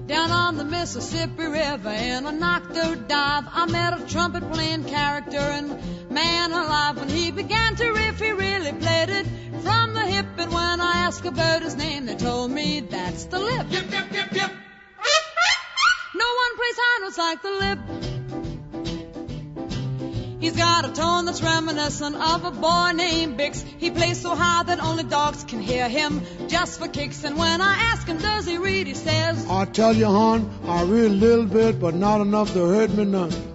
Down on the Mississippi River in a knocked-out dive, I met a trumpet-playing character, and man alive, when he began to riff, he really played it from the hip. And when I asked about his name, they told me that's the lip. Yip, yip, yip, yip. No one plays high notes like the lip. He's got a tone that's reminiscent of a boy named Bix. He plays so high that only dogs can hear him, just for kicks. And when I ask him, does he read, he says, I tell you, hon, I read a little bit, but not enough to hurt me none.